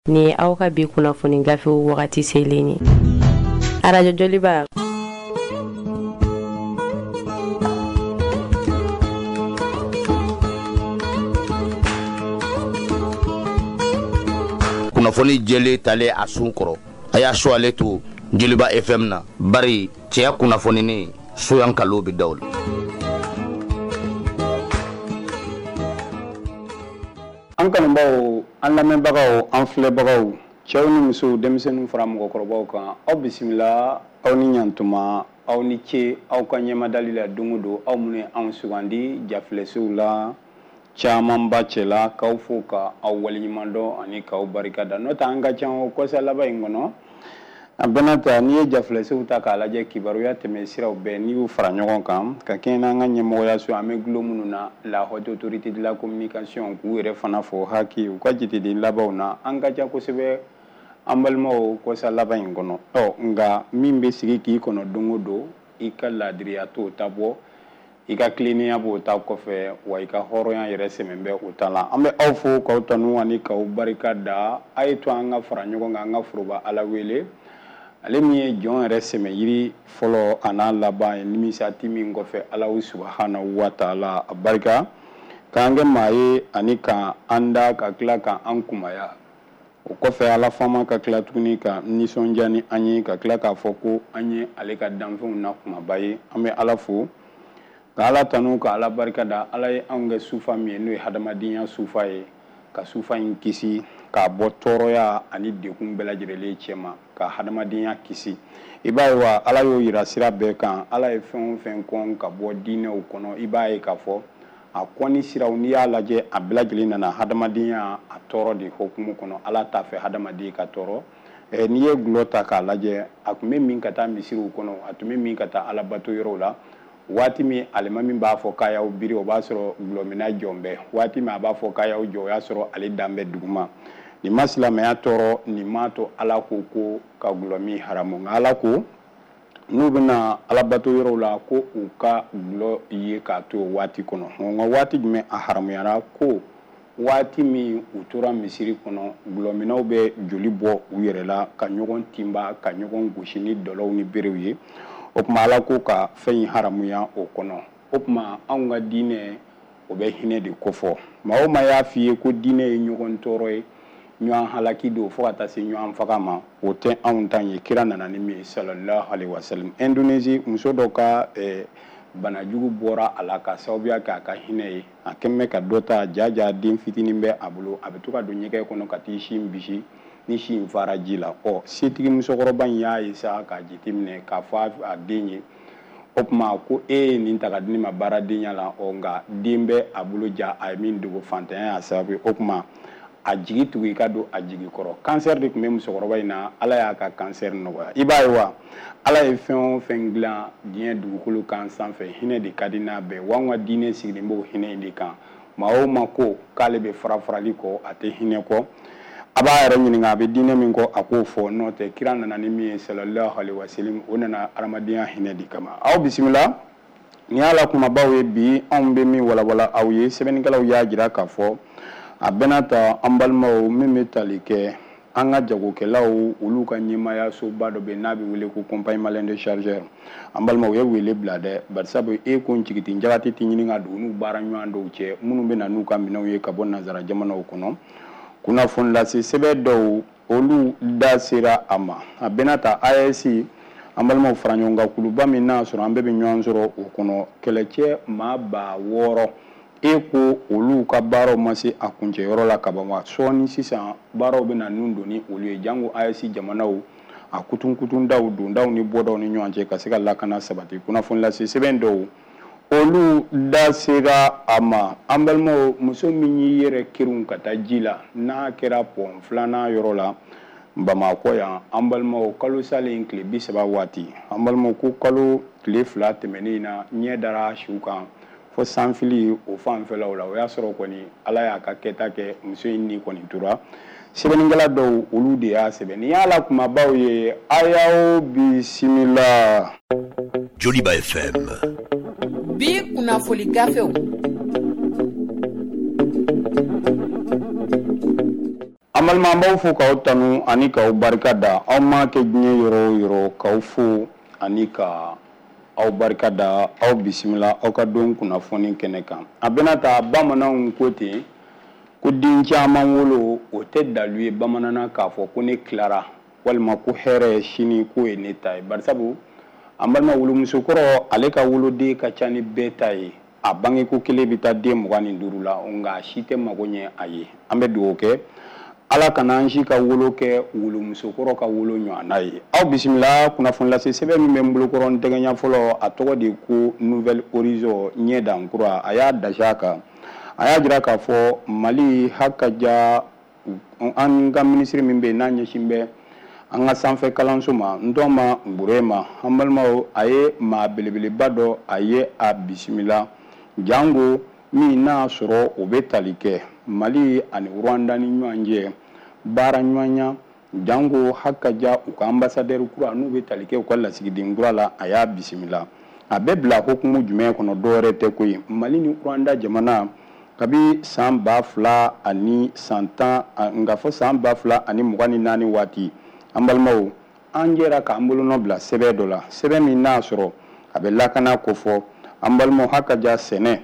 ni aw ka bi kunnafoni gafe wagati selen ye arajo Joliba kunnafoni jeli tale a sun kɔrɔ a y'a so ale to Joliba FM na bari cɛya kunnafoni ni soyan kalo bi dawl an kanubaw an lamɛnbagaw an filɛbagaw cɛw ni musow denmisɛnninw fara mɔgɔkɔrɔbaw kan aw bisimila aw ni ɲantuma aw ni ce aw ka ɲɛmadali la don o don aw minnu anw sugandi jafilɛsew la camanba cɛla k'aw fo ka aw waleɲuman dɔn ani k'aw barikada n'o tɛ an ka ca o kɔsa laban in kɔnɔ a bɛna ta n'i ye jafilɛsew ta k'a lajɛ kibaruya tɛmɛ siraw bɛɛ n'i y'u fara ɲɔgɔn kan ka kɛɲɛ n'an ka ɲɛmɔgɔya so an bɛ gulo minnu na la haute autorité de la communication k'u yɛrɛ fana fɔ haki u ka jiteden labanw na an ka ca kosɛbɛ an balimaw kɔsa laban in kɔnɔ nka min bɛ sigi k'i kɔnɔ don o don i ka laadiriya t'o ta bɔ i ka tilennenya b'o ta kɔfɛ wa i ka hɔrɔnya yɛrɛ sɛmɛn bɛ o ta la an bɛ aw fo k'aw tanu ani k'aw barika da a ye to an ka fara ɲɔgɔn kan an ka foroba Ala wele ale min ye jɔn yɛrɛ sɛmɛ yiri fɔlɔ a n'a laban ye nimisati min kɔfɛ Alahu subahanahu wa taala a barika k'an kɛ maa ye ani ka an da ka tila ka an kumaya o kɔfɛ Ala fama ka tila tuguni ka nisɔndiya ni an ye ka tila k'a fɔ ko an ye ale ka danfɛnw na kumaba ye an bɛ Ala fo ka Ala tanu ka Ala barika da Ala ye anw kɛ sufa min ye n'o ye hadamadenya sufa ye ka sufa in kisi k'a bɔ tɔɔrɔya ani dekun bɛɛ lajɛlen cɛ ma ka hadamadenya kisi i b'a ye wa Ala y'o yira sira bɛɛ kan Ala ye fɛn o fɛn kɔn ka bɔ diinɛw kɔnɔ i b'a ye k'a fɔ a kɔni siraw n'i y'a lajɛ a bɛɛ lajɛlen nana hadamadenya a tɔɔrɔ de hukumu kɔnɔ Ala t'a fɛ hadamaden ka tɔɔrɔ n'i ye gulɔ ta k'a lajɛ a tun bɛ min ka taa misiriw kɔnɔ a tun bɛ min ka taa Ala bato yɔrɔw la waati min alimami b'a fɔ k'a y'aw biri o b'a sɔrɔ gulɔmina jɔn bɛɛ waati min a b'a fɔ k'a y'aw jɔ o y'a sɔrɔ ale dan bɛ duguma nin ma silamɛya tɔɔrɔ nin ma to Ala ko ka gulɔmi haramu nka Ala ko n'u bɛna Ala bato yɔrɔw la ko u ka gulɔ ye k'a to waati kɔnɔ nka waati jumɛn a haramuyara ko waati min u tora misiri kɔnɔ gulɔminaw bɛ joli bɔ u yɛrɛ la ka ɲɔgɔn tinba ka ɲɔgɔn gosi ni dɔlɔw ni berew ye o tuma Ala ko ka fɛn in haramuya o kɔnɔ o tuma anw ka diinɛ o bɛ hinɛ de kofɔ maa o maa y'a f'i ye ko diinɛ ye ɲɔgɔn tɔɔrɔ ye ɲɔgɔn halaki don fo ka taa se ɲɔgɔn faga ma o tɛ anw ta ye kira nana ni min ye sallallahu alaihi wasallam Indonésie muso dɔ ka banajugu bɔra a la ka sababuya kɛ a ka hinɛ ye a kɛn bɛ ka dɔ ta jaja den fitinin bɛ a bolo a bɛ to ka don ɲɛgɛn kɔnɔ ka t'i sin bisi ni sin fara ji la setigi musokɔrɔba in y'a ye sa k'a jateminɛ k'a fɔ a den ye o tuma ko e ye nin ta ka di ne ma baaradenya la nka den bɛ a bolo ja a ye min dogo fantanya y'a sababu ye o tuma a jigi tugu i ka don a jigi kɔrɔ cancer de tun bɛ musokɔrɔba in na Ala y'a ka cancer nɔgɔya i b'a ye wa Ala ye fɛn o fɛn dilan diɲɛ dugukolo kan sanfɛ hinɛ de ka di n'a bɛɛ wa an ka diinɛ sigilen b'o hinɛ in de kan maa o maa ko k'ale bɛ fara-farali kɔ a tɛ hinɛ kɔ a b'a yɛrɛ ɲininka a bɛ diinɛ min kɔ a k'o fɔ n'o tɛ kira nana ni min ye sallallahu alaihi wasallam o nana adamadenya hinɛ de kama aw bisimila ni Ala kumabaw ye bi anw bɛ min walawala aw ye sɛbɛnnikɛlaw y'a jira k'a fɔ a bɛna ta an balimaw min bɛ tali kɛ an ka jagokɛlaw olu ka ɲɛmaaya soba dɔ bɛ n'a bɛ wele ko compagnie malien de chargeur an balimaw ye wele bila dɛ barisabu e ko jigiti jagati tɛ ɲini ka don n'u baara ɲɔgɔn dɔw cɛ minnu bɛ na n'u ka minɛnw ye ka bɔ nanzara jamanaw kɔnɔ kunnafoni lase sɛbɛn dɔw olu da sera a ma a bɛna ta AES an balimaw fara ɲɔgɔn kan kuluba min n'a sɔrɔ an bɛɛ bɛ ɲɔgɔn sɔrɔ o kɔnɔ kɛlɛcɛ maa 6,000 e ko olu ka baaraw ma se a kuncɛyɔrɔ la ka ban wa sɔɔni sisan baaraw bɛ na nun don ni olu ye jango AES jamanaw a kutun-kutundaw dondaw ni bɔdaw ni ɲɔgɔn cɛ ka se ka lakana sabati kunnafoni lase sɛbɛn dɔw olu da sera a ma an balimaw muso min y'i yɛrɛ kerun ka taa ji la n'a kɛra pɔn filanan yɔrɔ la Bamakɔ yan an balimaw kalo salen tile 30 waati an balimaw ko kalo tile 2 tɛmɛnen na ɲɛ dara siw kan fo sanfili o fanfɛlaw la o y'a sɔrɔ kɔni Ala y'a ka kɛta kɛ muso in ni kɔni tora sɛbɛnnikɛla dɔw olu de y'a sɛbɛn ni y'ala kumabaw ye a y'aw bisimila Joliba FM bi kunnafoni gafew an amalma baw fo ka tanu ani ka barika da aw ma ke diɲɛ yɔrɔ yɔrɔ ka fo ani ka aw barika da aw bisimila aw ka don kunnafoni kɛnɛ kan a bɛna ta bamananw ko ten ko den caman wolo o tɛ dalu ye bamanana k'a fɔ ko ne tilara walima ko hɛrɛ sini ko ye ne ta ye barisabu an balima wolomusokɔrɔ ale ka woloden ka ca ni bɛɛ ta ye a bangeko kelen bɛ taa den 25 la nka si tɛ mago ɲɛ a ye an bɛ dugawu kɛ ala kana an si ka wolo kɛ wolomusokɔrɔ ka wolo ɲɔgɔnna ye aw bisimila kunnafoni lase sɛbɛn min bɛ n bolokɔrɔ n tɛgɛɲa fɔlɔ a tɔgɔ de ko nouvelle horizon ɲɛdan kura a y'a dasi a kan a y'a jira k'a fɔ mali hakaja an ka minisiri min bɛ yen n'a ɲɛsin bɛ an ka sanfɛ kalanso ma n tɔgɔ ma nbure ma an balimaw a ye maa belebeleba dɔ a ye a bisimila jango min n'a sɔrɔ o bɛ tali kɛ mali ani rwanda ni ɲɔgɔn cɛ baara ɲɔgɔnya jango hakaja u ka ambassadeur kura n'u bɛ tali kɛ u ka lasigiden kura la a y'a bisimila a bɛ bila hukumu jumɛn kɔnɔ dɔwɛrɛ tɛ koyi mali ni rwanda jamana kabi san 2000 ani san 10 nka fɔ san 2024 waati an balimaw an jɛra k'an bolonɔ bila sɛbɛn dɔ la sɛbɛn min n'a sɔrɔ a bɛ lakana ko fɔ an balimaw hakaja sɛnɛ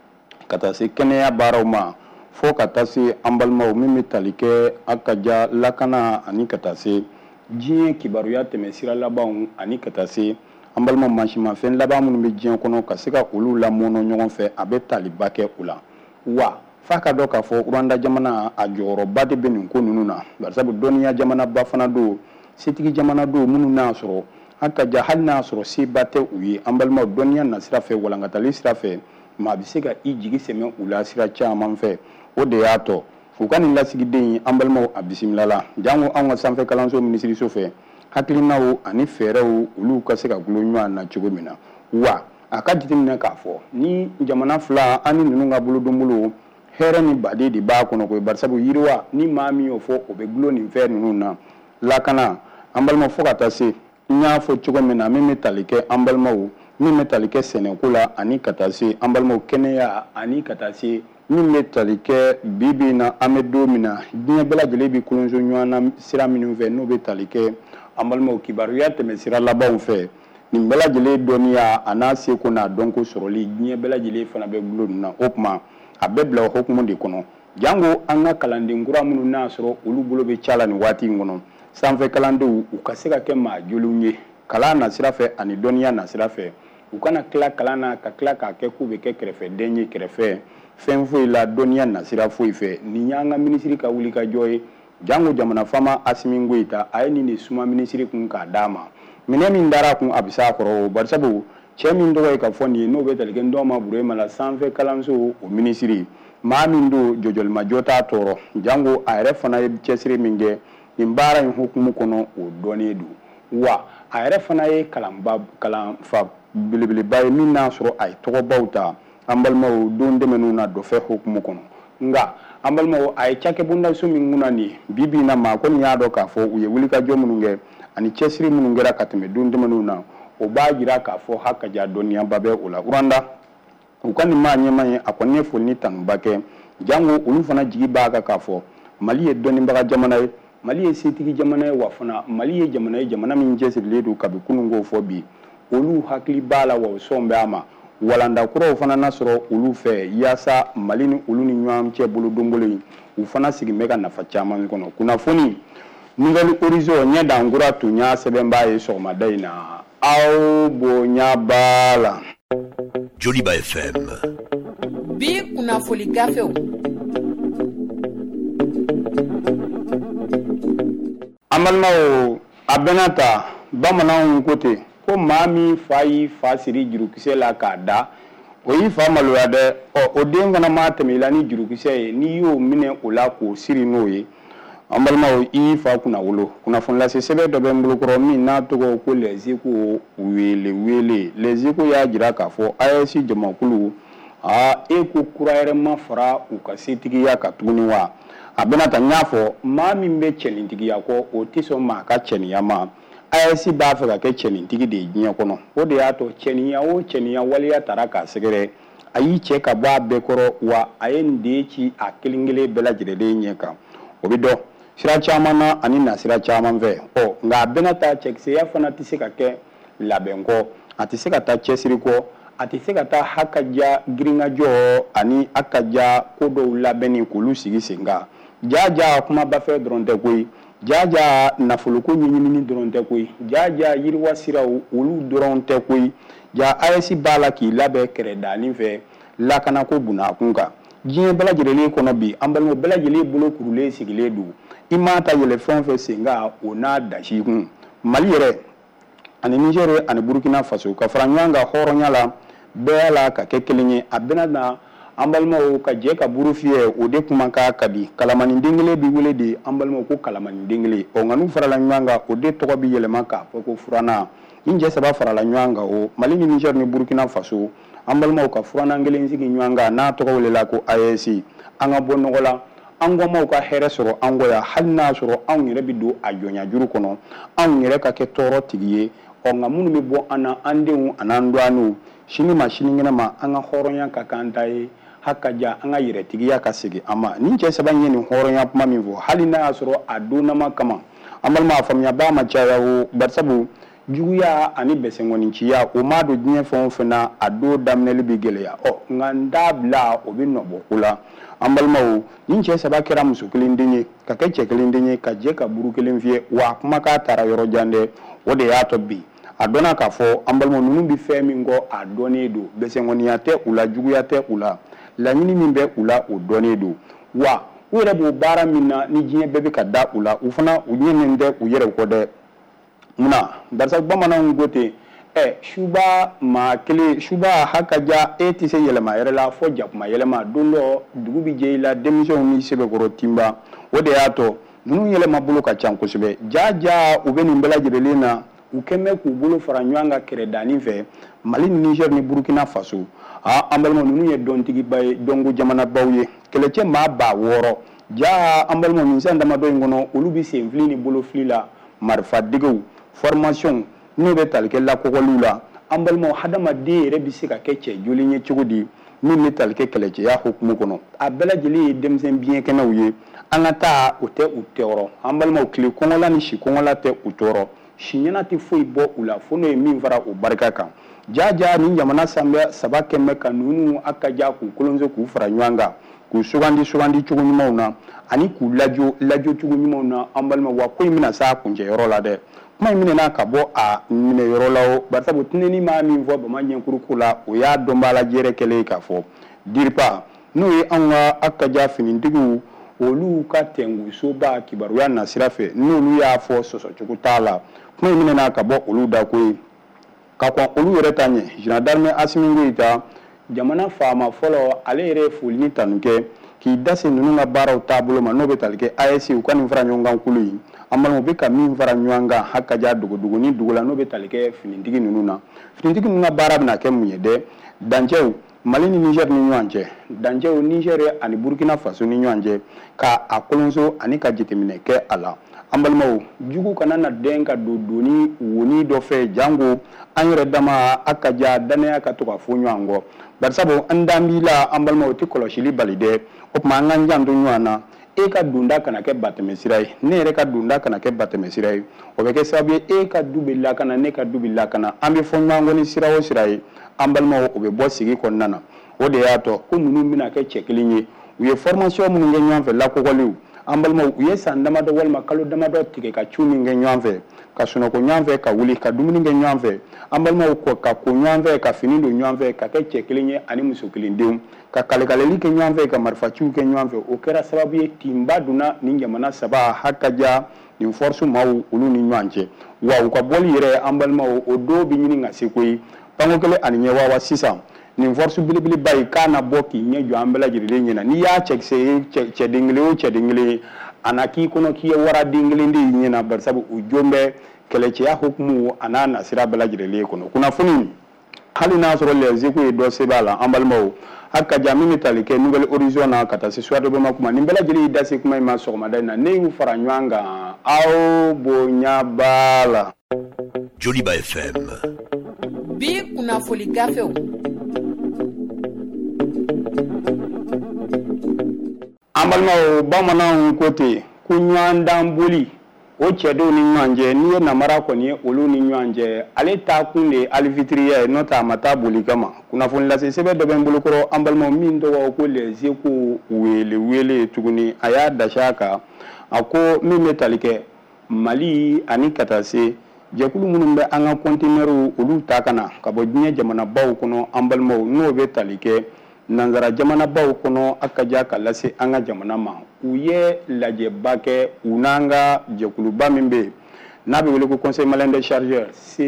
ka taa se kɛnɛya baaraw ma fo ka taa se an balimaw min bɛ tali kɛ hakaja lakana ani ka taa se diɲɛ kibaruya tɛmɛ sira labanw ani ka taa se an balimaw mansimafɛn laban minnu bɛ diɲɛ kɔnɔ ka se ka olu lamɔnɔ ɲɔgɔn fɛ a bɛ taliba kɛ u la wa f'a ka dɔn k'a fɔ rwanda jamana a jɔyɔrɔba de bɛ nin ko ninnu na barisabu dɔnniya jamanaba fana don setigi jamana don minnu n'a sɔrɔ hakaja hali n'a sɔrɔ seba tɛ u ye an balimaw dɔnniya nasira fɛ walankatali sira fɛ maa bɛ se ka i jigi sɛmɛ u la sira caman fɛ o de y'a tɔ u ka nin lasigiden an balimaw a bisimilala jango anw ka sanfɛ kalanso minisiriso fɛ hakilinaw ani fɛɛrɛw olu ka se ka gulo ɲɔgɔn na cogo min na wa a ka jateminɛ k'a fɔ ni jamana fila ani ninnu ka bolodonbolo hɛrɛ ni baden de b'a kɔnɔ koyi barisabu yiriwa ni maa min y'o fɔ o bɛ gulo nin fɛn ninnu na lakana an balimaw fo ka taa se n y'a fɔ cogo min na min bɛ tali kɛ an balimaw min bɛ tali kɛ sɛnɛko la ani ka taa se an balimaw kɛnɛya ani ka taa se min bɛ tali kɛ bi na an bɛ don min na diɲɛ bɛɛ lajɛlen bɛ kolonso ɲɔgɔn na sira minnu fɛ n'o bɛ tali kɛ an balimaw kibaruya tɛmɛ sira labanw fɛ nin bɛɛ lajɛlen dɔnniya a n'a seko n'a dɔnko sɔrɔli diɲɛ bɛɛ lajɛlen fana bɛ gulo nin na o tuma a bɛ bila o hukumu de kɔnɔ jango an ka kalanden kura minnu n'a sɔrɔ olu bolo bɛ ca la nin waati in kɔnɔ sanfɛ kalandenw u ka se ka kɛ maa jolenw ye kalan nasira fɛ ani dɔnniya nasira fɛ u kana tila kalan na ka tila k'a kɛ k'u bɛ kɛ kɛrɛfɛden ye kɛrɛfɛ fɛn foyi la dɔnniya nasira foyi fɛ nin y'an ka minisiri ka wulikajɔ ye jango jamana faama Asimi Goyita a ye nin de suma minisiri kun k'a d'a ma minɛ min dara kun a bɛ s'a kɔrɔ o barisabu cɛ min tɔgɔ ye ka fɔ nin ye n'o bɛ tali kɛ Ndɔma Burema la sanfɛ kalanso o minisiri maa min don jɔjɔlimajɔ t'a tɔɔrɔ jango a yɛrɛ fana ye cɛsiri min kɛ nin baara in hukumu kɔnɔ o dɔnnen don wa a yɛrɛ fana ye kalanfa belebeleba ye min n'a sɔrɔ a ye tɔgɔbaw ta an balimaw don dɛmɛnw na dɔ fɛ hukumu kɔnɔ nka an balimaw a ye cakɛ bondaso min kunna nin bi bi na maa kɔni y'a dɔn k'a fɔ u ye wulikajɔ minnu kɛ ani cɛsiri minnu kɛra ka tɛmɛ don dɛmɛnw na o b'a jira k'a fɔ hakaja dɔnniyaba bɛ o la Rwanda u ka nin maa ɲɛma ye a kɔni ye foli ni tanuba kɛ jango olu fana jigi b'a kan k'a fɔ mali ye dɔnnibaga jamana ye mali ye setigi jamana ye wa fana mali ye jamana min cɛsirilen don kabi kunun k'o fɔ bi olu hakili b'a la wa o sɔn bɛ a ma walanda kuraw fana na sɔrɔ olu fɛ yaasa mali ni olu ni ɲɔgɔn cɛ bolodonbolo in u fana sigin bɛ ka nafa caman kɔnɔ kunnafoni nouvelle horizon ɲɛdan kura tun y'a sɛbɛnbaa ye sɔgɔmada in na aw bonya b'a la Joliba FM bi kunnafoni gafew an balimaw a bɛna ta bamananw ko ten ko maa min fa y'i fa siri jurukisɛ la k'a da o y'i fa maloya dɛ o den fana ma tɛmɛ i la ni jurukisɛ ye n'i y'o minɛ o la k'o siri n'o ye an balimaw i y'i fa kunna wolo kunnafoni lase sɛbɛn dɔ bɛ n bolokɔrɔ min n'a tɔgɔ ko les échos wele les échos y'a jira k'a fɔ AES jamakulu e ko kura yɛrɛ ma fara u ka setigiya kan tuguni wa a bɛna ta n y'a fɔ maa min bɛ cɛnintigiya kɔ o tɛ sɔn maa ka cɛniya ma AES b'a fɛ ka kɛ cɛnintigi de ye diɲɛ kɔnɔ o de y'a to cɛniya o cɛniya waleya taara k'a sɛgɛrɛ a y'i cɛ ka bɔ a bɛɛ kɔrɔ wa a ye nin de ci a kelen kelen bɛɛ lajɛlen ɲɛ kan o bɛ dɔn sira caman na ani na sira caman fɛ nka a bɛna taa cɛkisɛya fana tɛ se ka kɛ labɛn kɔ a tɛ se ka taa cɛsiri kɔ a tɛ se ka taa hakaja girinkajɔ ani hakaja ko dɔw labɛnni k'olu sigi sen kan jaja kumaba fɛ dɔrɔn tɛ koyi jaja nafoloko ɲɛɲinini dɔrɔn tɛ koyi jaja yiriwa siraw olu dɔrɔn tɛ koyi ja AES b'a la k'i labɛn kɛrɛdaani fɛ lakana ko bunakun kan diɲɛ bɛɛ lajɛlen kɔnɔ bi an balimaw bɛɛ lajɛlen bolo kurulen sigilen don i ma ta yɛlɛ fɛn fɛn sen kan o n'a dasi kun Mali yɛrɛ ani Niger ani Burkina Faso ka fara ɲɔgɔn kan hɔrɔnya la bɛɛ la ka kɛ kelen ye a bɛna na an balimaw ka jɛ ka buru fiyɛ o de kuma ka di kalamani den kelen bi wele de an balimaw ko kalamani den kelen nka n'u farala ɲɔgɔn kan o de tɔgɔ bi yɛlɛma k'a fɔ ko furanna ni jɛ saba farala ɲɔgɔn kan o Mali ni Niger ni Burkina Faso an balimaw ka furanna kelen sigi ɲɔgɔn kan n'a tɔgɔ welela ko AES an ka bɔ nɔgɔ la an gɔmaw ka hɛrɛ sɔrɔ an gɔya hali n'a sɔrɔ anw yɛrɛ bi don a jɔnya juru kɔnɔ anw yɛrɛ ka kɛ tɔɔrɔ tigi ye nka minnu bɛ bɔ an na an denw an'an dɔgɔninw sini ma sinikɛnɛ ma an ka hɔrɔnya ka k'an ta ye hakaja an ka yɛrɛtigiya ka segin an ma ni cɛ saba ye nin hɔrɔnya kuma min fɔ hali n'a y'a sɔrɔ a donnama kama an balima a faamuyaba ma caya o barisabu juguya ani bɛsɛngɔniciya o ma don diɲɛ fɛn o fɛn na a don daminɛli bi gɛlɛya nka n t'a bila o bɛ nɔbɔ ko la an balimaw ni cɛ saba kɛra muso kelen den ye ka kɛ cɛ kelen den ye ka jɛ ka buru kelen fiyɛ wa kuma k'a taara yɔrɔ jan dɛ o de y'a tɔ bi a dɔnna k'a fɔ an balimaw ninnu bi fɛn min kɔ a dɔnnen don bɛsɛngɔniya tɛ u la juguya tɛ u la laɲini min bɛ u la o dɔnnen don wa u yɛrɛ b'o baara min na ni diɲɛ bɛɛ bɛ ka da u la u fana u ɲɛnen tɛ u yɛrɛ kɔ dɛ munna barisa bamananw ko ten suba maa kelen suba hakaja e tɛ se yɛlɛma yɛrɛ la fɔ jakuma yɛlɛma don dɔ dugu bi jɛ i la denmisɛnw ni sɛbɛkɔrɔ tinba o de y'a tɔ ninnu yɛlɛma bolo ka ca kosɛbɛ jaja u bɛ nin bɛɛ lajɛlen na u kɛn bɛ k'u bolo fara ɲɔgɔn kan kɛrɛdaani fɛ Mali ni Niger ni Burkina Faso an balimaw ninnu ye dɔntigiba ye dɔnko jamanabaw ye kɛlɛcɛ maa 600 ja an balimaw nin san damadɔ in kɔnɔ olu bi senfili ni bolofili la marifadegew formation n'o bɛ tali kɛ lakɔgɔliw la an balimaw hadamaden yɛrɛ bi se ka kɛ cɛ joli ye cogo di min bɛ tali kɛ kɛlɛcɛya hukumu kɔnɔ a bɛɛ lajɛlen ye denmisɛn biɲɛkɛnɛw ye an ka taa o tɛ u tɔɔrɔ an balimaw tile kɔngɔla ni si kɔngɔla tɛ u tɔɔrɔ si ɲɛna tɛ foyi bɔ u la fo n'o ye min fara o barika kan jaja ni jamana saba kɛmɛ ka ninnu a ka ja k'u kolonse k'u fara ɲɔgɔn kan k'u sugandi cogo ɲumanw na ani k'u lajɔ cogo ɲumanw na an balima wa ko in bɛna s'a kuncɛyɔrɔ la dɛ kuma in minɛna ka bɔ a minɛyɔrɔ la o barisabu tinɛni maa min fɔ bamanɲɛnkuru ko la o y'a dɔnbaa lajɛrɛ kɛlen k'a fɔ diripa n'o ye anw ka a ka ja finitigiw olu ka tɛngusoba kibaruya nasira fɛ n'olu y'a fɔ sɔsɔcogo t'a la kuma in minɛna ka bɔ olu da ko ye ka kɔn olu yɛrɛ ta ɲɛ général d'armée Assimi Goïta jamana faama fɔlɔ ale yɛrɛ ye foli ni tanu kɛ k'i da se ninnu ka baaraw taabolo ma n'o bɛ tali kɛ AES u ka nin fara ɲɔgɔn kan kulu in an balimaw u bɛ ka min fara ɲɔgɔn kan hakaja dogodogo ni dugu la n'o bɛ tali kɛ finitigi ninnu na finitigi ninnu ka baara bɛna kɛ mun ye dɛ dancɛw Mali ni Niger ni ɲɔgɔn cɛ dancɛw Niger ani Burkina Faso ni ɲɔgɔn cɛ ka a kolonso ani ka jateminɛ kɛ a la an balimaw jugu kana na den ka don doni woni dɔ fɛ jango an yɛrɛ dama a ka ja danaya ka to ka fɔ ɲɔgɔn kɔ barisabu an dan b'i la an balimaw tɛ kɔlɔsili bali dɛ o tuma an k'an janto ɲɔgɔn na e ka donda kana kɛ batɛmɛsira ye ne yɛrɛ ka donda kana kɛ batɛmɛsira ye o bɛ kɛ sababu ye e ka du bɛ lakana ne ka du bɛ lakana an bɛ fɔ ɲɔgɔn kɔ ni sira o sira ye an balimaw o bɛ bɔ sigi kɔnɔna na o de y'a tɔ ko ninnu bɛna kɛ cɛ kelen ye u ye formation minnu kɛ ɲɔgɔn fɛ lakɔgɔliw an balimaw u ye san damadɔ walima kalo damadɔ tigɛ ka ciw min kɛ ɲɔgɔn fɛ ka sunɔgɔ ɲɔgɔn fɛ ka wuli ka dumuni kɛ ɲɔgɔn fɛ an balimaw ka ko ɲɔgɔn fɛ ka fini don ɲɔgɔn fɛ ka kɛ cɛ kelen ye ani muso kelen denw ka kalikaleli kɛ ɲɔgɔn fɛ ka marifaciw kɛ ɲɔgɔn fɛ o kɛra sababu ye tinba donna nin jamana saba hakaja nin force maaw olu ni ɲɔgɔn cɛ wa u ka bɔli yɛrɛ an balimaw o dɔw bɛ ɲini ka se koyi panko kelen ani ɲɛwawa sisan nin force belebeleba ye k'a na bɔ k'i ɲɛ jɔ an bɛɛ lajɛlen ɲɛna n'i y'a cɛkisɛ ye cɛden kelen o cɛden kelen ye a na k'i kɔnɔ k'i ye waraden kelen de y'i ɲɛna barisabu u jɔn bɛ kɛlɛcɛya hukumu a n'a nasira bɛɛ lajɛlen kɔnɔ kunnafoni hali n'a sɔrɔ les échos ye dɔ se b'a la an balimaw a ka ja min bɛ tali kɛ nouvelle horizon na ka taa se suwa dɔ bɛ ma kuma nin bɛɛ lajɛlen y'i da se kuma in ma sɔgɔmada in na ne y'u fara ɲɔgɔn kan aw bonya b'a la. Joliba FM. Bi kunnafoni gafew. an balimaw bamananw ko ten ko ɲɔgɔn dan boli o cɛ dɔw ni ɲɔgɔn cɛ n'i ye namara kɔni ye olu ni ɲɔgɔn cɛ ale taa kun de ye alifitiriya ye n'o tɛ a ma taa boli kama kunnafoni lase sɛbɛn dɔ bɛ n bolokɔrɔ an balimaw min tɔgɔ ko les échos wele tuguni a y'a dasi kan a ko min bɛ tali kɛ Mali ani ka taa se jɛkulu minnu bɛ an ka conteneurs olu ta kana ka bɔ diɲɛ jamanabaw kɔnɔ an balimaw n'o bɛ tali kɛ nanzara jamanabaw kɔnɔ a ka ja ka lase an ka jamana ma u ye lajɛba kɛ u n'an ka jɛkuluba min bɛ yen n'a bɛ wele ko conseil malien des chargeurs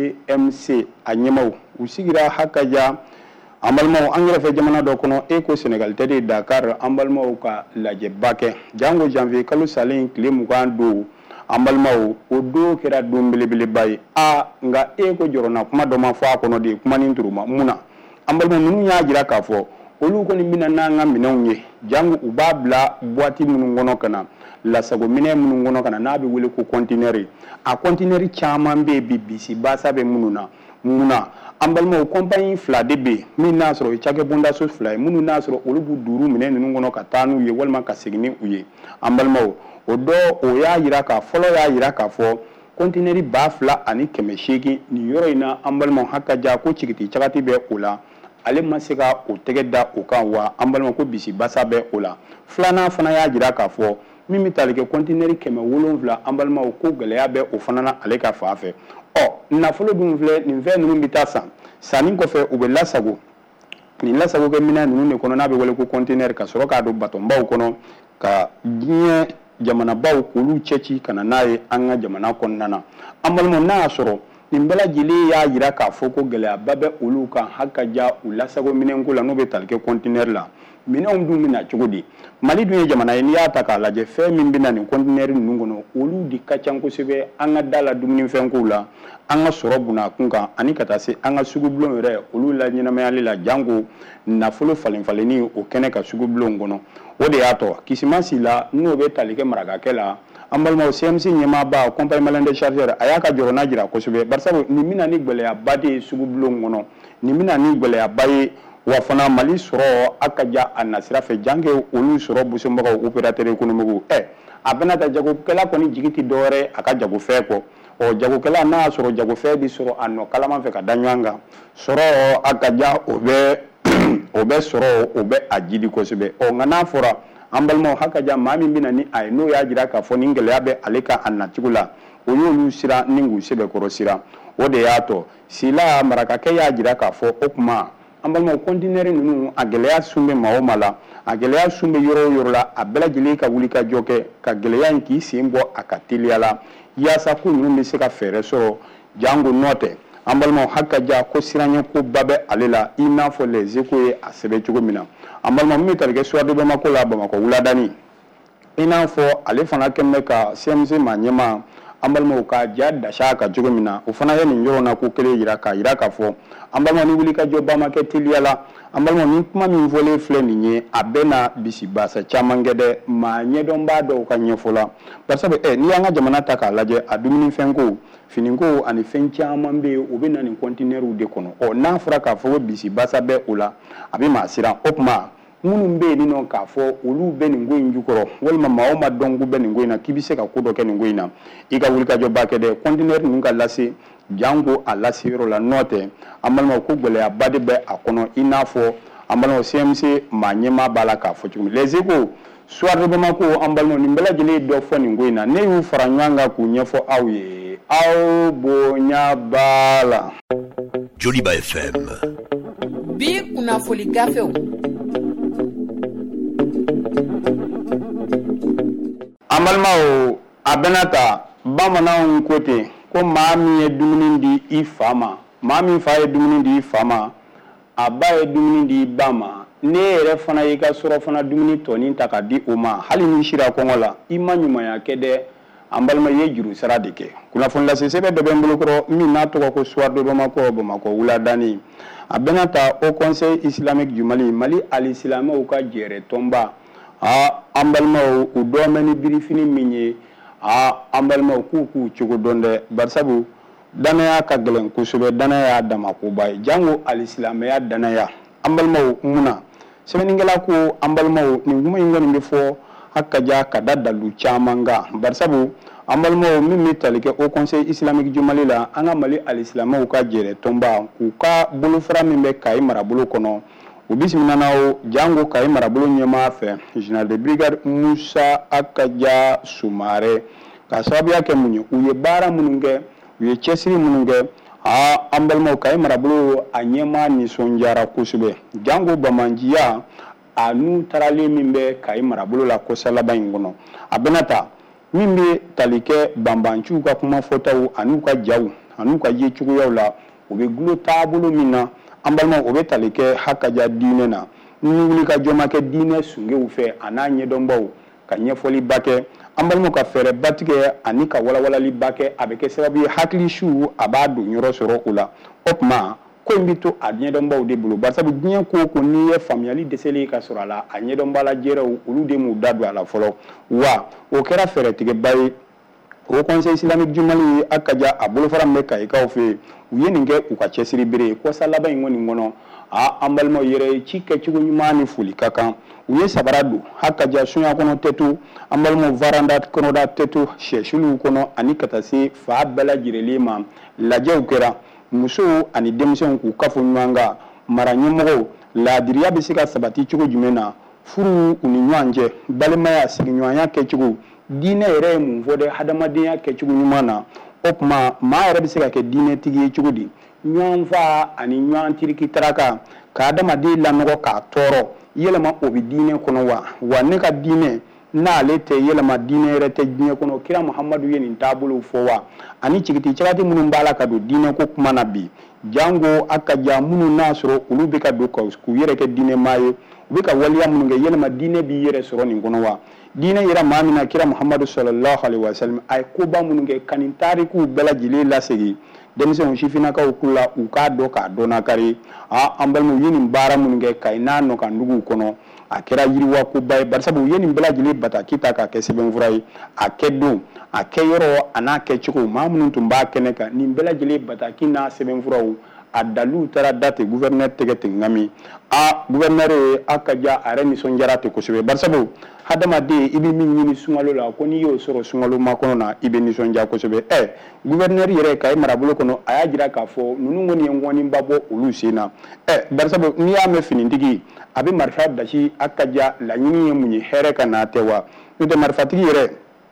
CMC a ɲɛmaw u sigira hakaja an balimaw an yɛrɛ jamana dɔ kɔnɔ ECO Sénégal tɛ de Dakar an balimaw ka lajɛba kɛ jango janvier kalo salen tile 20 don an balimaw o don kɛra don belebeleba ye nka ECO jɔrɔna kuma dɔ ma fɔ a kɔnɔ de kuma nin turuma mun na an balimaw ninnu y'a jira k'a fɔ olu kɔni bɛna n'an ka minɛnw ye jango u b'a bila boîte minnu kɔnɔ ka na lasago minɛ minnu kɔnɔ ka na n'a bɛ wele ko conteneur a conteneur caman bɛ yen bi bisi basa bɛ minnu na mun na an balimaw compagnie fila de bɛ yen min n'a sɔrɔ o ye cakɛbondaso fila ye minnu n'a sɔrɔ olu b'u duuru minɛ ninnu kɔnɔ ka taa n'u ye walima ka segin ni u ye an balimaw o dɔ o y'a jira k'a fɔlɔ y'a jira k'a fɔ conteneur 2,800 nin yɔrɔ in na an balimaw hakaja ko cigiti cagati bɛ o la ale ma se ka o tɛgɛ da o kan wa an balima ko bisi basa bɛ o la filanan fana y'a jira k'a fɔ min bɛ tali kɛ conteneur 700 an balimaw ko gɛlɛya bɛ o fana na ale ka fan fɛ nafolo dun filɛ nin fɛn ninnu bɛ taa sanni kɔfɛ u bɛ lasago nin lasagokɛ minɛn ninnu de kɔnɔ n'a bɛ wele ko conteneur ka sɔrɔ k'a don batonbaw kɔnɔ ka diɲɛ jamanabaw k'olu cɛci ka na n'a ye an ka jamana kɔnɔna na an balimaw n'a y'a sɔrɔ nin bɛɛ lajɛlen y'a jira k'a fɔ ko gɛlɛyaba bɛ olu kan hakaja u lasago minɛnko la n'o bɛ tali kɛ conteneur la minɛnw dun bɛna cogo di Mali dun ye jamana ye n'i y'a ta k'a lajɛ fɛn min bɛna nin conteneur ninnu kɔnɔ olu de ka ca kosɛbɛ an ka da la dumunifɛnkow la an ka sɔrɔ bunna kun kan ani ka taa se an ka sugubulon yɛrɛ olu la ɲɛnamayali la jango nafolo falenfalenni o kɛnɛ ka sugubulon kɔnɔ o de y'a tɔ kisimasi la n'o bɛ tali kɛ marakakɛ la an balimaw CMC ɲɛmaaba compagnie malien des chargeurs a y'a ka jɔrɔna jira kosɛbɛ barisabu nin bɛna ni gɛlɛyaba de ye sugubulon kɔnɔ nin bɛna ni gɛlɛyaba ye wa fana Mali sɔrɔ a ka ja a nasira fɛ jange olu sɔrɔ busɛnbagaw opérateur économique a bɛna ta jagokɛla kɔni jigi tɛ dɔwɛrɛ a ka jagofɛn kɔ jagokɛla n'a y'a sɔrɔ jagofɛn bɛ sɔrɔ a nɔ kalaman fɛ ka da ɲɔgɔn kan sɔrɔ a ka ja o bɛ sɔrɔ o bɛ a jidi kosɛbɛ nka n'a fɔra an balimaw hakaja maa min bɛna ni a ye n'o y'a jira k'a fɔ nin gɛlɛya bɛ ale ka a nacogo la o y'olu sira ni k'u sɛbɛkɔrɔ sira o de y'a tɔ sila marakakɛ y'a jira k'a fɔ o kuma an balimaw conteneur ninnu a gɛlɛya sun bɛ maa o maa la a gɛlɛya sun bɛ yɔrɔ o yɔrɔ la a bɛɛ lajɛlen ka wuli ka jɔ kɛ ka gɛlɛya in k'i sen bɔ a ka teliya la yaasa ko ninnu bɛ se ka fɛɛrɛ sɔrɔ jango nɔ tɛ an balimaw hakaja ko siranɲɛ ko ba bɛ ale la i n'a fɔ les échos ye a sɛbɛn cogo min na an balimaw min bɛ tali kɛ soir de Bamako la Bamakɔ wuladani i n'a fɔ ale fana kɛlen bɛ ka CMC maa ɲɛmaa an balimaw ka ja dasa ka cogo min na o fana ye nin yɔrɔ na ko kelen jira k'a jira k'a fɔ an balimaw ni wuli ka jɔ ba ma kɛ teliya la an balimaw ni kuma min fɔlen filɛ nin ye a bɛ na bisi basa caman kɛ dɛ maa ɲɛdɔnbaa dɔw ka ɲɛfɔ la barisabu n'i y'an ka jamana ta k'a lajɛ a dumunifɛnko finiko ani fɛn caman bɛ yen o bɛ na nin conteneurw de kɔnɔ n'a fɔra k'a fɔ ko bisi basa bɛ o la a bɛ maa siran o tuma minnu bɛ yen nɔ k'a fɔ olu bɛ nin ko in jukɔrɔ walima maa o maa dɔn k'u bɛ nin ko in na k'i bɛ se ka ko dɔ kɛ nin ko in na i ka wuli ka jɔ ba kɛ dɛ conteneur ninnu ka lase jango a lase yɔrɔ la n'o tɛ an balimaw ko gɛlɛyaba de bɛ a kɔnɔ i n'a fɔ an balimaw CMC maa ɲɛmaa b'a la k'a fɔ cogo min les échos soir de Bamako an balimaw nin bɛɛ lajɛlen ye dɔ fɔ nin ko in na ne y'u fara ɲɔgɔn kan k'u ɲɛfɔ aw ye aw bonya b'a la. Joliba FM. Bi kunnafoni gafew. An balimaw a bɛna ta bamananw ko ten ko maa min ye dumuni di i fa ma maa min fa ye dumuni di i fa ma a ba ye dumuni di i ba ma ne yɛrɛ fana y'i ka sɔrɔ fana dumuni tɔnin ta ka di o ma hali ni sira kɔngɔ la i ma ɲumanya kɛ dɛ an balima i ye juru sara de kɛ kunnafoni lase sɛbɛn dɔ bɛ n bolokɔrɔ min n'a tɔgɔ ko soir de Bamako Bamakɔ wuladani a bɛna ta au conseil islamique du Mali alisilamɛw ka jɛɛrɛ tɔnba an balimaw u dɔ mɛ ni birifini min ye an balimaw k'u cogo dɔn dɛ barisabu danaya ka gɛlɛn kosɛbɛ danaya y'a damakoba ye jango alisilamɛya danaya an balimaw munna sɛbɛnnikɛla ko an balimaw nin kuma in kɔni bɛ fɔ hakaja ka da dalu caman ga barisabu an balimaw min bɛ tali kɛ au conseil islamique du Mali la an ka Mali alisilamɛw ka jɛrɛ tɔnba k'u ka bolofara min bɛ Kayi marabolo kɔnɔ u bisimila n'aw jango Kayi marabolo ɲɛmaa fɛ général de brigade Musa Akaja Sumare ka sababuya kɛ mun ye u ye baara minnu kɛ u ye cɛsiri minnu kɛ an balimaw Kayi marabolo a ɲɛmaa nisɔndiyara kosɛbɛ jango Bamanjiya a n'u taralen min bɛ Kayi marabolo la kosa laban in kɔnɔ a bɛna ta min bɛ tali kɛ banbanciw ka kuma fɔtaw an'u ka jaw an'u ka ye cogoyaw la u bɛ gulo taabolo min na an balimaw o bɛ tali kɛ hakaja diinɛ na ni wuli ka jɔma kɛ diinɛ sungew fɛ a n'a ɲɛdɔnbaw ka ɲɛfɔliba kɛ an balimaw ka fɛɛrɛba tigɛ ani ka walawalaliba kɛ a bɛ kɛ sababu ye hakilisiw a b'a don yɔrɔ sɔrɔ o la o tuma ko in bɛ to a ɲɛdɔnbaw de bolo barisabu diɲɛ ko o ko n'i ye faamuyali dɛsɛlen ka sɔrɔ a la a ɲɛdɔnbala jɛrɛw olu de m'u da don a la fɔlɔ wa o kɛra fɛɛrɛtigɛba ye o conseil islamique du Mali Akaja a bolofara min bɛ Kayikaw fɛ yen u ye nin kɛ u ka cɛsiri bere ye kosa laban in kɔni kɔnɔ an balimaw yɛrɛ ci kɛcogo ɲuman ni foli ka kan u ye sabara don Akaja sonya kɔnɔ tɛtu an balimaw varanda kɔnɔda tɛtu sɛsuluw kɔnɔ ani ka taa se fa bɛɛ lajɛlen ma lajɛw kɛra musow ani denmisɛnw k'u kafo ɲɔgɔn kan mara ɲɛmɔgɔw laadiriya bɛ se ka sabati cogo jumɛn na furu u ni ɲɔgɔn cɛ balimaya sigiɲɔgɔnya kɛcogo diinɛ yɛrɛ ye mun fɔ dɛ hadamadenya kɛcogo ɲuman na o tuma maa yɛrɛ bɛ se ka kɛ diinɛtigi ye cogo di ɲɔgɔn fa ani ɲɔgɔn tiriki taraka ka adamaden lanɔgɔ k'a tɔɔrɔ yɛlɛma o bɛ diinɛ kɔnɔ wa ne ka diinɛ n'ale tɛ yɛlɛma diinɛ yɛrɛ tɛ diinɛ kɔnɔ kira Muhamadu ye nin taabolo fɔ wa ani cigiti cagati minnu b'a la ka don diinɛ ko kuma na bi jango Akaja minnu n'a sɔrɔ olu bɛ ka don k'u yɛrɛ kɛ diinɛmaa ye u bɛ ka waliya minnu kɛ yɛlɛma diinɛ b'i yɛrɛ sɔrɔ nin kɔnɔ wa diinɛ yɛrɛ maa min na kira Muhamadu sallallahu alaihi wasallam a ye koba minnu kɛ ka nin tarikuw bɛɛ lajɛlen lasegin denmisɛnw sifinnakaw k'u la u k'a dɔn k'a dɔn nakari an balimaw u ye nin baara minnu kɛ Kayi n'a nɔkanduguw kɔnɔ a kɛra yiriwa koba ye barisabu u ye nin bɛɛ lajɛlen bataki ta k'a kɛ sɛbɛnfura ye a kɛ don a kɛ yɔrɔ a n'a kɛ cogo maa minnu tun b'a kɛnɛ kan nin bɛɛ lajɛlen bataki n'a sɛbɛnfuraw a daliw taara da ten gouverneur tɛgɛ ten ŋami gouverneur ye Akaja a yɛrɛ nisɔndiyara ten kosɛbɛ barisabu hadamaden i bɛ min ɲini sunkalo la ko n'i y'o sɔrɔ sunkalo makɔnɔ na i bɛ nisɔndiya kosɛbɛ gouverneur yɛrɛ Kayi marabolo kɔnɔ a y'a jira k'a fɔ ninnu kɔni ye ŋɔniba bɔ olu sen na barisabu n'i y'a mɛn finitigi a bɛ marifa dasi Akaja laɲini ye mun ye hɛrɛ ka n'a tɛ wa n'o tɛ marifatigi yɛrɛ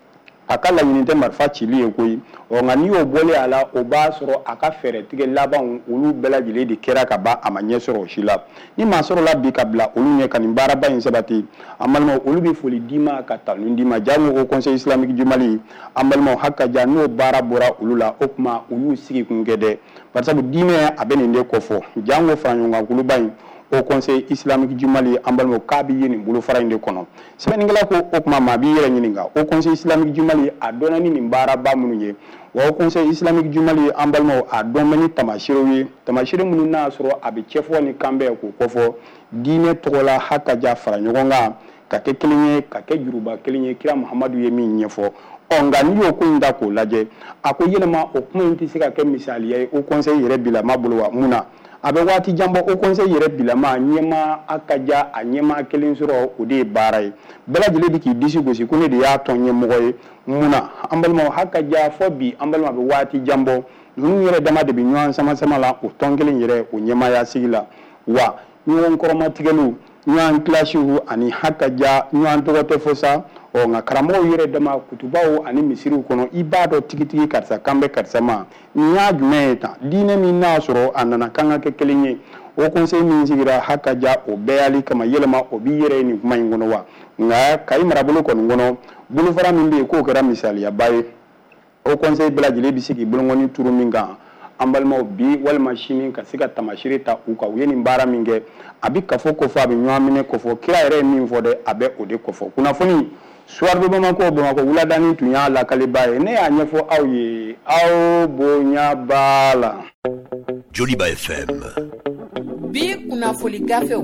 a ka laɲini tɛ marifa cili ye koyi nka n'i y'o bɔlen a la o b'a sɔrɔ a ka fɛɛrɛ tigɛ labanw olu bɛɛ lajɛlen de kɛra ka ban a ma ɲɛ sɔrɔ o si la ni maa sɔrɔla bi ka bila olu ɲɛ ka nin baaraba in sabati an balimaw olu bɛ foli d'i ma ka tanu d'i ma jango au conseil islamique du Mali an balimaw Akaja n'o baara bɔra olu la o tuma u y'u sigi kun kɛ dɛ barisabu diinɛ a bɛ nin de kɔfɔ jango faraɲɔgɔnkuluba in au conseil islamique du Mali an balimaw k'a bɛ ye nin bolofara in de kɔnɔ sɛbɛnnikɛla ko o tuma maa b'i yɛrɛ ɲininka au conseil islamique du Mali a dɔnna ni nin baaraba minnu ye wa au conseil islamique du Mali an balimaw a dɔn bɛ ni tamaserew ye tamasere minnu n'a sɔrɔ a bɛ cɛfɔ ni kan bɛɛ k'o kɔfɔ diinɛ tɔgɔ la Akaja fara ɲɔgɔn kan ka kɛ kelen ye ka kɛ juruba kelen ye kira Muhamadu ye min ɲɛfɔ nka n'i y'o ko in ta k'o lajɛ a ko yɛlɛma o kuma in tɛ se ka kɛ misaliya ye au conseil yɛrɛ bilama bolo wa mun na a bɛ waati jan bɔ au conseil yɛrɛ bilama ɲɛmaa Akaja a ɲɛmaa kelen sɔrɔ o de ye baara ye bɛɛ lajɛlen bɛ k'i disi gosi ko ne de y'a tɔn ɲɛmɔgɔ ye mun na an balimaw Akaja fɔ bi an balima bɛ waati jan bɔ ninnu yɛrɛ dama de bɛ ɲɔgɔn sama-sama la o tɔn kelen yɛrɛ o ɲɛmaaya sigi la wa ɲɔgɔn kɔrɔmatigɛliw ɲɔgɔn kilasiw ani Akaja ɲɔgɔn tɔgɔ tɛ fɔ sa nka karamɔgɔw yɛrɛ dama kutubaw ani misiriw kɔnɔ i b'a dɔn tigitigi karisa kan bɛ karisa ma nin y'a jumɛn ye tan diinɛ min n'a sɔrɔ a nana kan ka kɛ kelen ye o conseil min sigira Akaja o bɛɛ y'ale kama yɛlɛma o b'i yɛrɛ ye nin kuma in kɔnɔ wa nka Kayi marabolo kɔni kɔnɔ bolofara min bɛ yen k'o kɛra misaliyaba ye o conseil bɛɛ lajɛlen bɛ se k'i bolokɔni turu min kan an balimaw bi walima sini ka se ka tamasire ta u kan u ye nin baara min kɛ a bɛ kafo kɔfɔ a bɛ ɲɔgɔn minɛ kɔfɔ kira yɛrɛ ye min fɔ dɛ a bɛ o de kɔfɔ kunnafoni soir de Bamako wuladani tun y'a lakaliba ye ne y'a ɲɛfɔ aw ye aw bonya b'a la Joliba FM bi kunnafoni gafew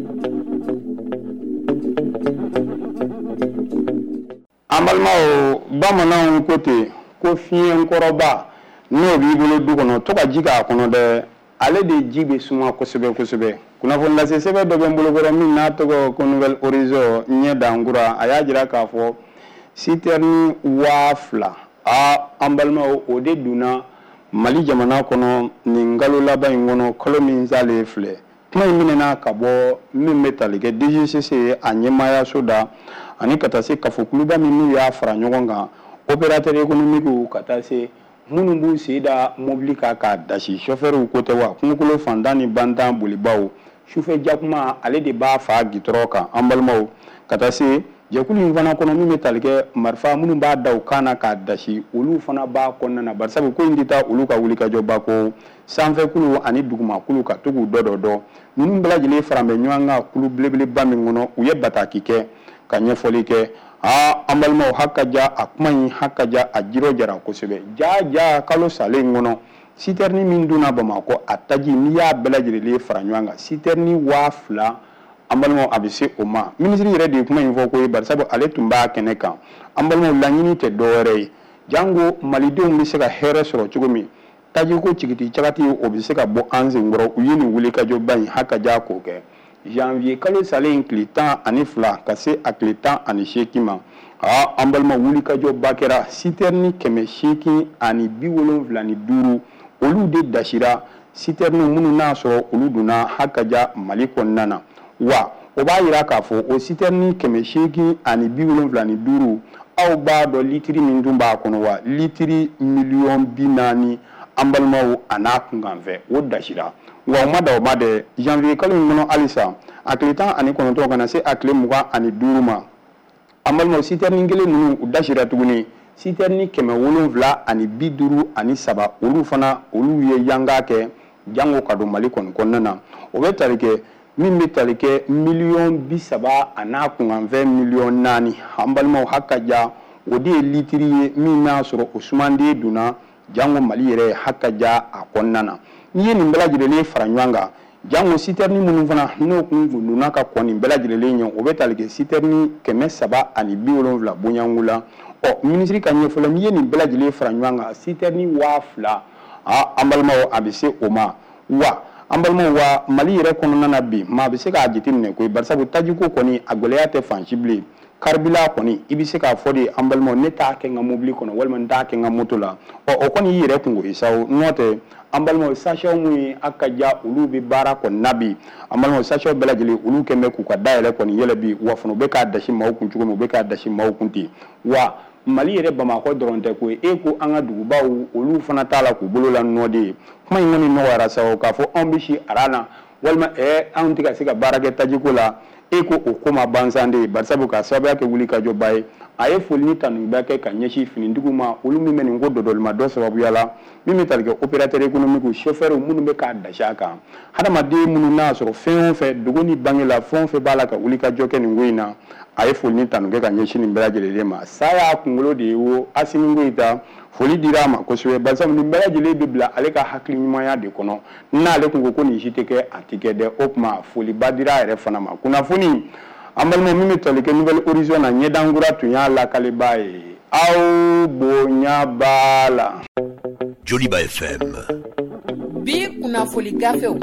an balimaw bamananw ko ten ko fiɲɛ kɔrɔba n'o b'i bolo du kɔnɔ to ka ji k'a kɔnɔ dɛ ale de ji bɛ suma kosɛbɛ kosɛbɛ kunnafoni lase sɛbɛn dɔ bɛ n bolokɔrɔ min n'a tɔgɔ ko Nouvelle Horizon ɲɛ dankura a y'a jira k'a fɔ citerne 2000 an balimaw o de donna Mali jamana kɔnɔ nin kalo laban in kɔnɔ kalo min salen filɛ kuma in minɛna ka bɔ min bɛ tali kɛ DGCC a ɲɛmaayaso da ani ka taa se kafokuluba min n'u y'a fara ɲɔgɔn kan opérateur économique ka taa se minnu b'u sen da mobili kan k'a dasi chauffeur ko tɛ wa kungokolo fantan ni bantan bolibaw sufɛ jakuma ale de b'a fa gitɔrɔ kan an balimaw ka taa se jɛkulu in fana kɔnɔ min bɛ tali kɛ marifa minnu b'a da u kan na k'a dasi olu fana b'a kɔnɔna na bari sabu ko in tɛ taa olu ka wulikajɔba ko sanfɛkulu ani dugumakulu ka to k'u dɔ ninnu bɛɛ lajɛlen fara bɛ ɲɔgɔn kan kulu belebeleba min kɔnɔ u ye bataki kɛ ka ɲɛfɔli kɛ an balimaw hakaja a kuma in hakaja a jiro jara kosɛbɛ ja kalo salen kɔnɔ citerne min donna Bamakɔ a taji n'i y'a bɛɛ lajɛlen fara ɲɔgɔn kan citerne 2000 an balimaw a bɛ se o ma minisiri yɛrɛ de ye kuma in fɔ ko ye bari sabu ale tun b'a kɛnɛ kan an balimaw laɲini tɛ dɔwɛrɛ ye jango malidenw bɛ se ka hɛrɛ sɔrɔ cogo min tajiko cigiti cagati o bɛ se ka bɔ an senkɔrɔ u ye nin wulikajɔba in hakaja k'o kɛ janvier kalo salen tile 12 ka se a tile 18 ma an balima wulikajɔba kɛra citerne 875 olu de dasira citerne minnu n'a sɔrɔ olu donna hakaja Mali kɔnɔna na wa o b'a jira k'a fɔ o citerne 875 aw b'a dɔn litiri min dun b'a kɔnɔ wa litiri 400,000 an balimaw a n'a kunkanfɛ o dasira wa o ma da o ma dɛ janvier kalo in kɔnɔ halisa a tile 19 kana se a tile 25 ma an balimaw citerne kelen ninnu u dasira tuguni citerne 753 olu fana olu ye yanga kɛ jango ka don Mali kɔnɔna na o bɛ tali kɛ min bɛ tali kɛ 30,000,000 a n'a kunkanfɛ 4,000,000 an balimaw hakaja o de ye litiri ye min n'a sɔrɔ o sumanden donna jango Mali yɛrɛ hakaja a kɔnɔna na n'i ye nin bɛɛ lajɛlen fara ɲɔgɔn kan jango citerne minnu fana n'o kun donna ka kɔn nin bɛɛ lajɛlen ɲɛ o bɛ tali kɛ citerne 770 bonyangu la minisiri ka ɲɛfɔla n'i ye nin bɛɛ lajɛlen fara ɲɔgɔn kan citerne 2000 an balimaw a bɛ se o ma wa an balimaw wa Mali yɛrɛ kɔnɔna na bi maa bɛ se k'a jateminɛ koyi bari sabu tajiko kɔni a gɛlɛya tɛ fan si bilen karibila kɔni i bɛ se k'a fɔ de an balimaw ne t'a kɛ n ka mobili kɔnɔ walima n t'a kɛ n ka moto la o kɔni y'i yɛrɛ kungo ye sa n'o tɛ an balimaw sachet mun ye a ka ja olu bɛ baara kɔni na bi an balimaw sachet bɛɛ lajɛlen olu kɛn bɛ k'u ka dayɛlɛ kɔni yɛlɛ bi wa fana u bɛ k'a dasi maaw kun cogo min u bɛ k'a dasi maaw kun ten wa Mali yɛrɛ Bamakɔ dɔrɔn tɛ ko e ko an ka dugubaw olu fana t'a la k'u bolo la nɔ de ye kuma in kɔni nɔgɔyara sa k'a fɔ anw bɛ si ara na walima anw tɛ ka se ka baara kɛ tajiko la e ko o ko ma bansan de ye bari sabu ka sababuya kɛ wulikajɔba ye a ye foli ni tanuba kɛ ka ɲɛsin finitigiw ma olu min bɛ nin ko dɔdɔlima dɔ sababuya la min bɛ tali kɛ opérateur économique chauffeur minnu bɛ k'a dasi a kan hadamaden minnu n'a sɔrɔ fɛn o fɛn dogo ni bange la fɛn o fɛn b'a la ka wulikajɔ kɛ nin ko in na a ye foli ni tanu kɛ ka ɲɛsin nin bɛɛ lajɛlen ma sa y'a kunkolo de ye wo Asimi Goyita foli dira a ma kosɛbɛ bari sabu nin bɛɛ lajɛlen bɛ bila ale ka hakili ɲumanya de kɔnɔ n'ale kun ko nin si tɛ kɛ a tɛ kɛ dɛ o tuma foliba dira a yɛrɛ fana ma kunnafoni an balimaw min bɛ tali kɛ Nouvelle Horizon na ɲɛdankura tun y'a lakaleba ye aw bonya b'a la. Joliba FM. Bi kunnafoni gafew.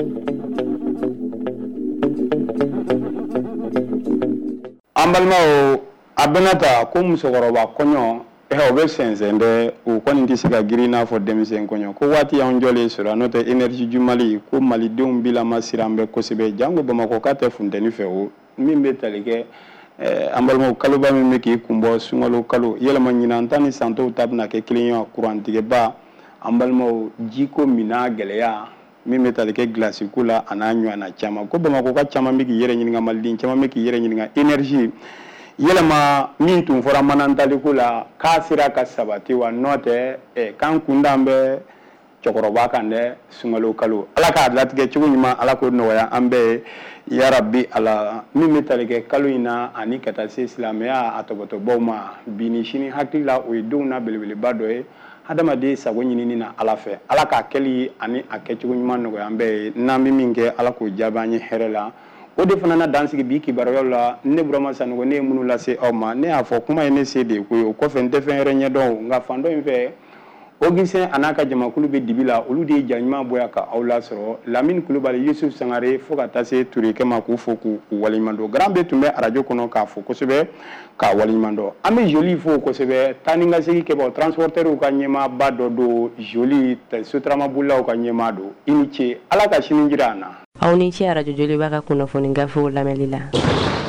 An balimaw a bɛna ta ko musokɔrɔba kɔɲɔ o bɛ sɛnsɛn dɛ o kɔni tɛ se ka girin n'a fɔ denmisɛn kɔɲɔ ko waati y'an jɔlen sɔrɔ n'o tɛ énergie du Mali ko malidenw bi lamasira an bɛ kosɛbɛ jango Bamakɔ k'a tɛ funtɛni fɛ o min bɛ tali kɛ an balimaw kaloba min bɛ k'i kun bɔ sunkalo kalo yɛlɛma ɲinan ta ni san tɔw ta bɛna kɛ kelen ye kurantigɛba an balimaw jiko mina gɛlɛya min bɛ tali kɛ glace ko la a n'a ɲɔgɔnna caman ko Bamakɔ ka caman bɛ k'i yɛrɛ ɲininka maliden caman bɛ k'i yɛrɛ ɲininka énergie yɛlɛma min tun fɔra manantaliko la k'a sera ka sabati wa n'o tɛ k'an kundan bɛ cɛkɔrɔba kan dɛ sunkalo kalo ala k'a latigɛ cogo ɲuman ala k'o nɔgɔya an bɛɛ ye yarabi ala min bɛ tali kɛ kalo in na ani ka taa se silamɛya a tɔbɔtɔbaw ma bi ni sini hakili la o ye denw na belebeleba dɔ ye hadamaden sago ɲinini na ala fɛ ala k'a kɛli ani a kɛcogo ɲuman nɔgɔya an bɛɛ ye n'an bɛ min kɛ ala k'o jaabi an ye hɛrɛ la o de fana na dansigi bi kibaruyaw la ne Burama Sanogo ne ye minnu lase aw ma ne y'a fɔ kuma ye ne se de ye ko ye o kɔfɛ n tɛ fɛn yɛrɛ ɲɛdɔn nka fan dɔ in fɛ Augustin a n'a ka jamakulu bɛ dibi la olu de ye jaɲuman bɔya ka aw lasɔrɔ Lamine Kulubali Yusuf Sangare fo ka taa se Tureke ma k'u fo k'u waleɲumandɔn Grand bɛ tun bɛ radio kɔnɔ k'a fo kosɛbɛ k'a waleɲumandɔn an bɛ Joli fo kosɛbɛ taa ni ka segin kɛbagaw transporteurs ka ɲɛmaaba dɔ don Joli sotaramabolilaw ka ɲɛmaa don i ni ce Ala ka sini jira an na aw ni ce radio Joliba ka kunnafoni gafew lamɛnli la